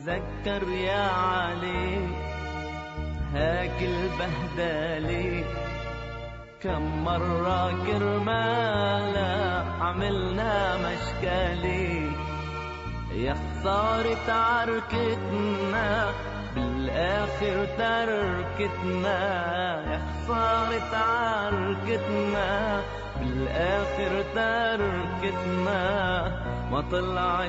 تتذكر يا علي هاك البهدلة، كم مرة كرمالا عملنا مشكلة. يا خسارة عركتنا بالآخر تركتنا، يا خسارة عركتنا بالآخر تركتنا. ما طلعت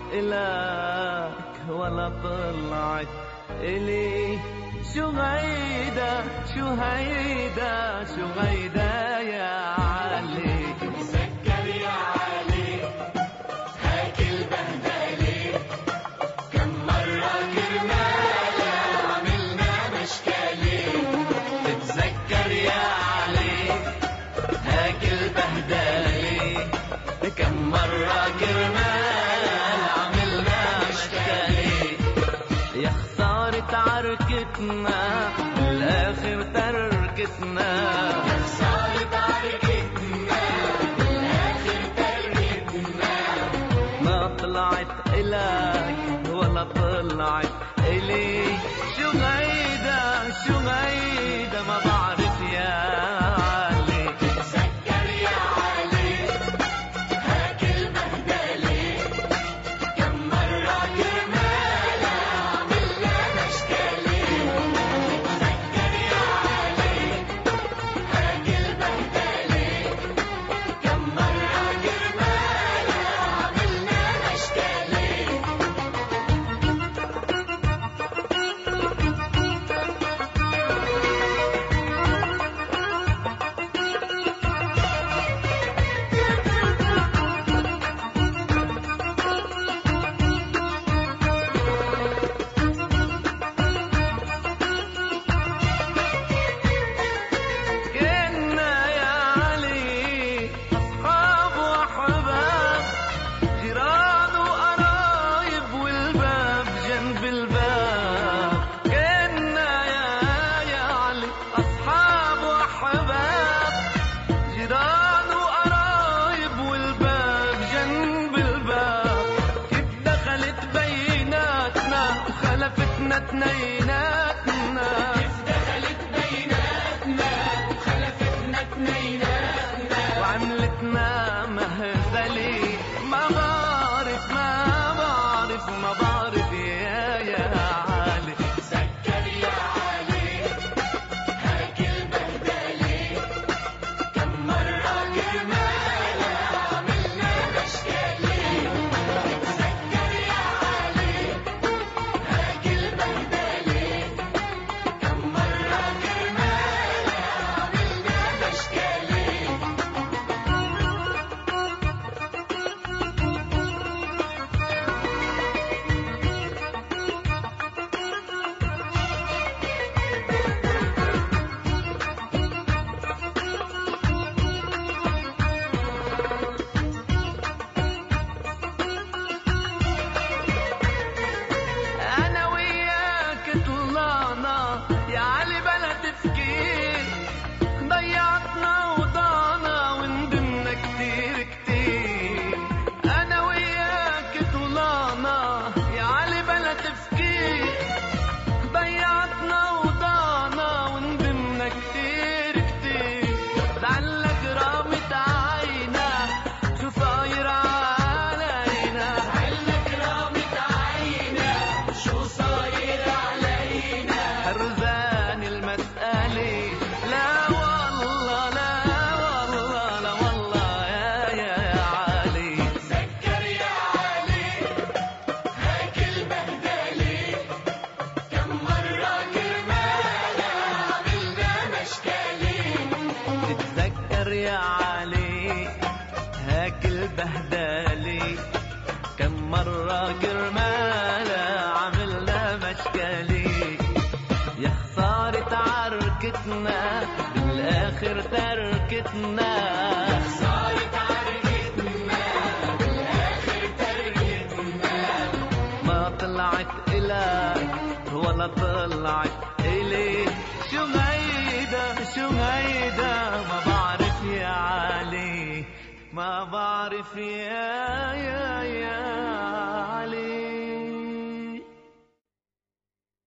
إلك ولا طلعت إلي، شو هيدا شو هيدا شو هيدا يا علي. تذكر يا علي هاك البهدلة، كم مرة كرمالا عملنا مشكلة. تتذكر يا علي هاك البهدلة، كم مرة كرمال عملنا مشكلة. يا خسارة عركتنا بالآخر تركتنا، يا خسارة عركتنا بالآخر تركتنا. ما طلعت إلك ولا طلعت إلي، شو هيدا شو هيدا ما بعرف يا علي. تذكر يا علي هاك البهدلة، كم مرة كرمالا عملنا مشكلة. تذكر يا علي هاك البهدلة، كم مرة كرمالا عملنا مشكلة. كنا يا علي أصحاب وأحباب، جيران وقرايب والباب جنب الباب. كنا يا علي أصحاب وأحباب، جيران وقرايب والباب جنب الباب. كيف دخلت بيناتنا وخلفتنا اتنيناتنا، دخلت بيناتنا وخلفتنا اثنيناتنا. وعملتنا مهزلة. ما بعرف ما بعرف يا علي. تذكر يا علي هاك البهدلة، كم مرة كرمالا عملنا مشكلة. تذكر يا علي هاك البهدلة، كم مرة كرمالا عملنا مشكلة. أنا وياك طلعنا يا علي بلا تفكير، ضيعتنا وضعنا وندمنا كتير كتير. أنا وياك طلعنا يا علي بلا تفكير، ضيعتنا وضعنا وندمنا كتير كتير. لعلك رامت عينا شو صاير علينا، علك رامت عينا شو صاير علينا. هرزان المسألة. لا والله لا والله لا والله يا علي. تذكر يا علي هاك البهدلة، كم مرة كرمالا عملنا مشكلة. تتذكر يا علي هاك البهدلة، كم مرة كرمالا عملنا مشكلة. يا خسارة عركتنا بالآخر تركتنا، صارت عركتنا بالآخر تركتنا. ما طلعت إلك ولا طلعت إلي. شو هيدا ما بعرف يا علي، ما بعرف يا